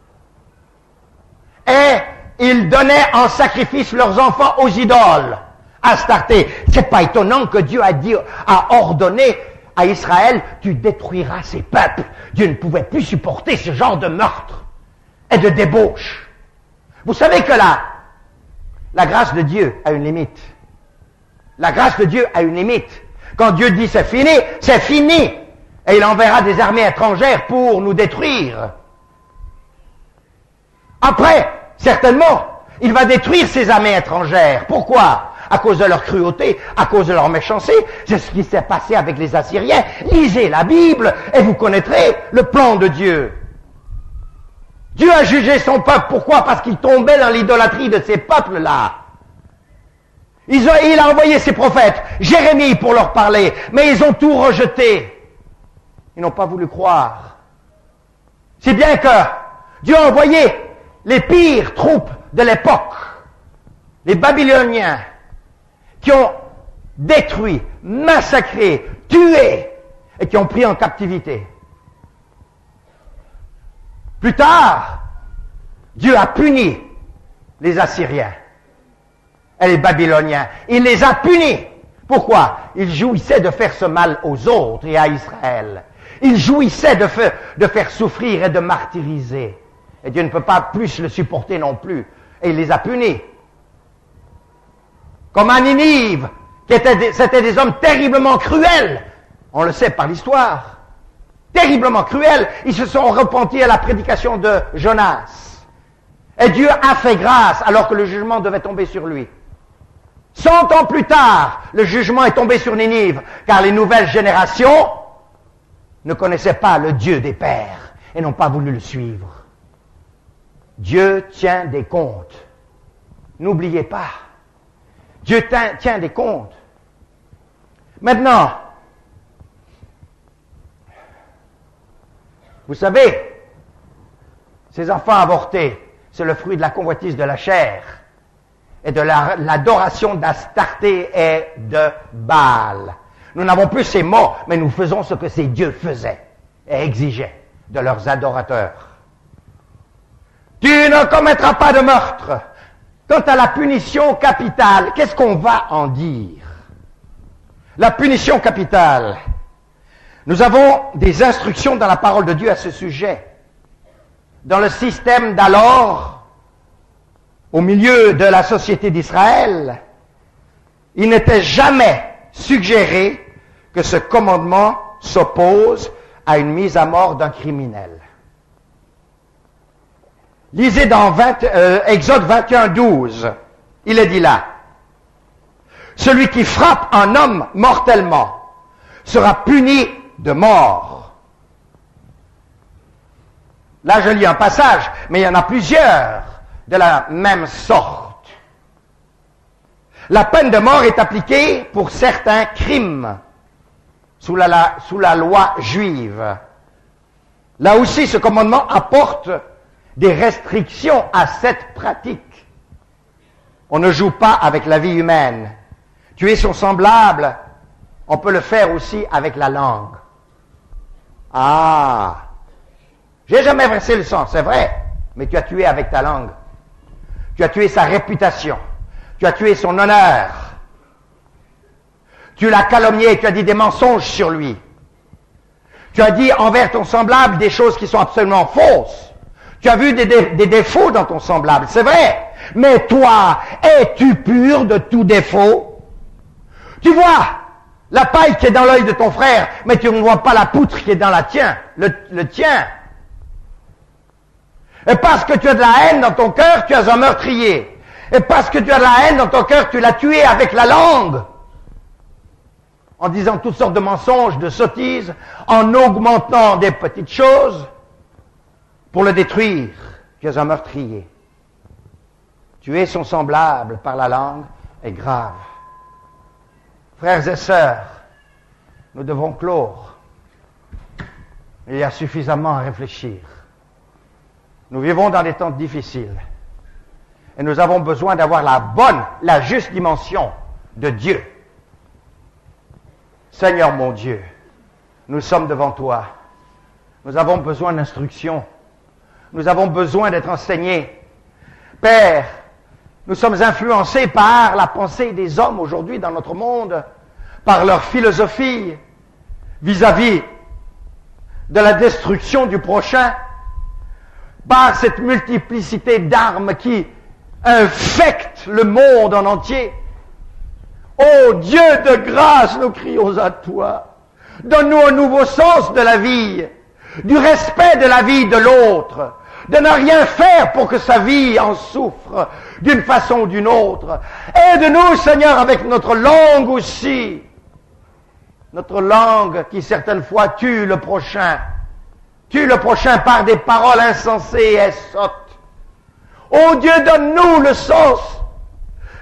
Et ils donnaient en sacrifice leurs enfants aux idoles. Astarté. C'est pas étonnant que Dieu a dit, a ordonné à Israël, tu détruiras ces peuples. Dieu ne pouvait plus supporter ce genre de meurtre et de débauche. Vous savez que la, la grâce de Dieu a une limite. La grâce de Dieu a une limite. Quand Dieu dit c'est fini, c'est fini. Et il enverra des armées étrangères pour nous détruire. Après, certainement, il va détruire ces armées étrangères. Pourquoi? À cause de leur cruauté, à cause de leur méchanceté. C'est ce qui s'est passé avec les Assyriens. Lisez la Bible et vous connaîtrez le plan de Dieu. Dieu a jugé son peuple. Pourquoi? Parce qu'il tombait dans l'idolâtrie de ces peuples-là. Ils ont, il a envoyé ses prophètes, Jérémie, pour leur parler, mais ils ont tout rejeté. Ils n'ont pas voulu croire. Si bien que Dieu a envoyé les pires troupes de l'époque, les Babyloniens, qui ont détruit, massacré, tué, et qui ont pris en captivité. Plus tard, Dieu a puni les Assyriens et les Babyloniens. Il les a punis. Pourquoi? Ils jouissaient de faire ce mal aux autres et à Israël. Ils jouissaient de faire, de faire souffrir et de martyriser. Et Dieu ne peut pas plus le supporter non plus. Et il les a punis. Comme à Ninive, qui étaient des, c'était des hommes terriblement cruels. On le sait par l'histoire. Terriblement cruels. Ils se sont repentis à la prédication de Jonas. Et Dieu a fait grâce alors que le jugement devait tomber sur lui. Cent ans plus tard, le jugement est tombé sur Ninive, car les nouvelles générations ne connaissaient pas le Dieu des pères et n'ont pas voulu le suivre. Dieu tient des comptes. N'oubliez pas. Dieu tient des comptes. Maintenant, vous savez, ces enfants avortés, c'est le fruit de la convoitise de la chair et de la, l'adoration d'Astarté et de Baal. Nous n'avons plus ces mots, mais nous faisons ce que ces dieux faisaient et exigeaient de leurs adorateurs. Tu ne commettras pas de meurtre. Quant à la punition capitale, qu'est-ce qu'on va en dire? La punition capitale. Nous avons des instructions dans la parole de Dieu à ce sujet. Dans le système d'alors, au milieu de la société d'Israël, il n'était jamais suggéré que ce commandement s'oppose à une mise à mort d'un criminel. Lisez dans vingt, euh, Exode vingt et un, douze, il est dit là, « Celui qui frappe un homme mortellement sera puni de mort. » Là, je lis un passage, mais il y en a plusieurs de la même sorte. La peine de mort est appliquée pour certains crimes sous la, la, sous la loi juive. Là aussi, ce commandement apporte des restrictions à cette pratique. On ne joue pas avec la vie humaine. Tuer son semblable, on peut le faire aussi avec la langue. Ah, j'ai jamais versé le sang, c'est vrai, mais tu as tué avec ta langue. Tu as tué sa réputation. Tu as tué son honneur. Tu l'as calomnié, tu as dit des mensonges sur lui. Tu as dit envers ton semblable des choses qui sont absolument fausses. Tu as vu des, dé- des défauts dans ton semblable, c'est vrai. Mais toi, es-tu pur de tout défaut? Tu vois la paille qui est dans l'œil de ton frère, mais tu ne vois pas la poutre qui est dans la tien, le, le tien. Et parce que tu as de la haine dans ton cœur, tu es un meurtrier. Et parce que tu as de la haine dans ton cœur, tu l'as tué avec la langue. En disant toutes sortes de mensonges, de sottises, en augmentant des petites choses pour le détruire. Tu es un meurtrier. Tuer son semblable par la langue est grave. Frères et sœurs, nous devons clore. Il y a suffisamment à réfléchir. Nous vivons dans des temps difficiles. Et nous avons besoin d'avoir la bonne, la juste dimension de Dieu. Seigneur mon Dieu, nous sommes devant toi. Nous avons besoin d'instruction. Nous avons besoin d'être enseignés. Père, nous sommes influencés par la pensée des hommes aujourd'hui dans notre monde, par leur philosophie vis-à-vis de la destruction du prochain, par cette multiplicité d'armes qui infectent le monde en entier. Ô Dieu de grâce, nous crions à toi. Donne-nous un nouveau sens de la vie, du respect de la vie de l'autre, de ne rien faire pour que sa vie en souffre d'une façon ou d'une autre. Aide-nous, Seigneur, avec notre langue aussi. Notre langue qui certaines fois tue le prochain. Tue le prochain par des paroles insensées et sottes. Ô Dieu, donne-nous le sens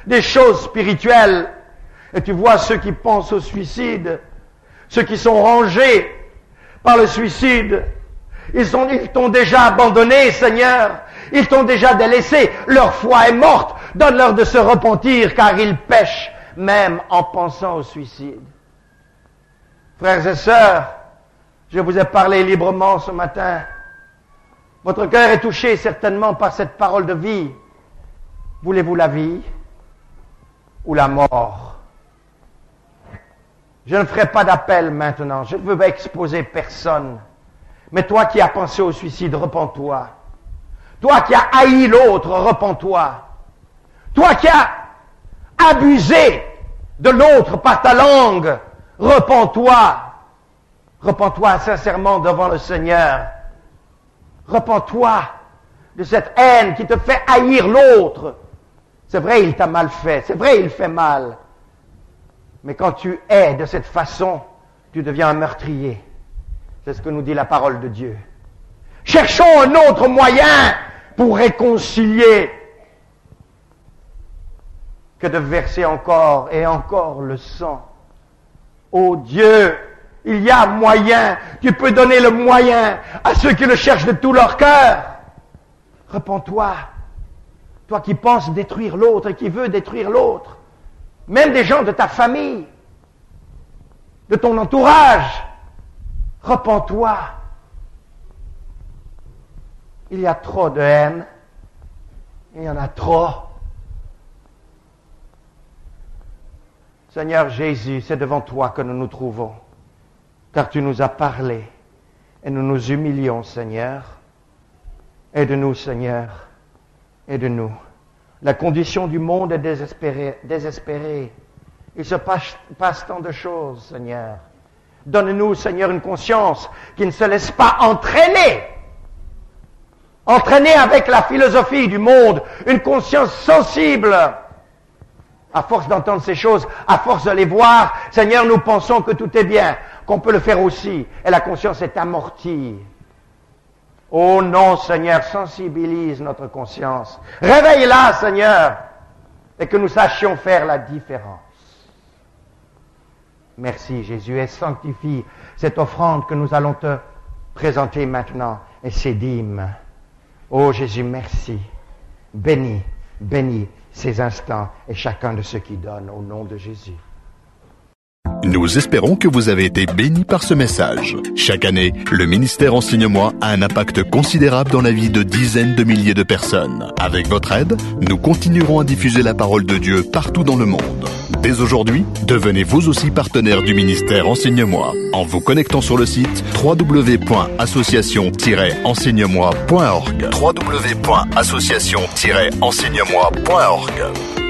des choses spirituelles. Et tu vois ceux qui pensent au suicide, ceux qui sont rangés par le suicide, ils sont, ils t'ont déjà abandonné, Seigneur. Ils t'ont déjà délaissé. Leur foi est morte. Donne-leur de se repentir, car ils pêchent, même en pensant au suicide. Frères et sœurs, je vous ai parlé librement ce matin. Votre cœur est touché certainement par cette parole de vie. Voulez-vous la vie ou la mort? Je ne ferai pas d'appel maintenant. Je ne veux pas exposer personne. Mais toi qui as pensé au suicide, repens-toi. Toi qui as haï l'autre, repens-toi. Toi qui as abusé de l'autre par ta langue, repens-toi. Repens-toi sincèrement devant le Seigneur. Repens-toi de cette haine qui te fait haïr l'autre. C'est vrai, il t'a mal fait. C'est vrai, il fait mal. Mais quand tu hais de cette façon, tu deviens un meurtrier. C'est ce que nous dit la parole de Dieu. Cherchons un autre moyen pour réconcilier que de verser encore et encore le sang. Ô Dieu, il y a moyen, tu peux donner le moyen à ceux qui le cherchent de tout leur cœur. Repens-toi, toi qui penses détruire l'autre et qui veux détruire l'autre, même des gens de ta famille, de ton entourage, repens-toi. Il y a trop de haine, il y en a trop. Seigneur Jésus, c'est devant toi que nous nous trouvons, car tu nous as parlé et nous nous humilions, Seigneur. Aide-nous, Seigneur, aide-nous. La condition du monde est désespérée. désespérée. Il se passe, passe tant de choses, Seigneur. Donne-nous, Seigneur, une conscience qui ne se laisse pas entraîner. Entraîner avec la philosophie du monde, une conscience sensible. À force d'entendre ces choses, à force de les voir, Seigneur, nous pensons que tout est bien, qu'on peut le faire aussi, et la conscience est amortie. Oh non, Seigneur, sensibilise notre conscience. Réveille-la, Seigneur, et que nous sachions faire la différence. Merci, Jésus, et sanctifie cette offrande que nous allons te présenter maintenant, et ces dîmes. Oh Jésus, merci. Bénis, bénis ces instants et chacun de ceux qui donnent au nom de Jésus. Nous espérons que vous avez été bénis par ce message. Chaque année, le ministère Enseigne-moi a un impact considérable dans la vie de dizaines de milliers de personnes. Avec votre aide, nous continuerons à diffuser la parole de Dieu partout dans le monde. Dès aujourd'hui, devenez vous aussi partenaire du ministère Enseigne-moi en vous connectant sur le site w w w point association tiret enseigne moi point org. w w w point association tiret enseigne moi point org.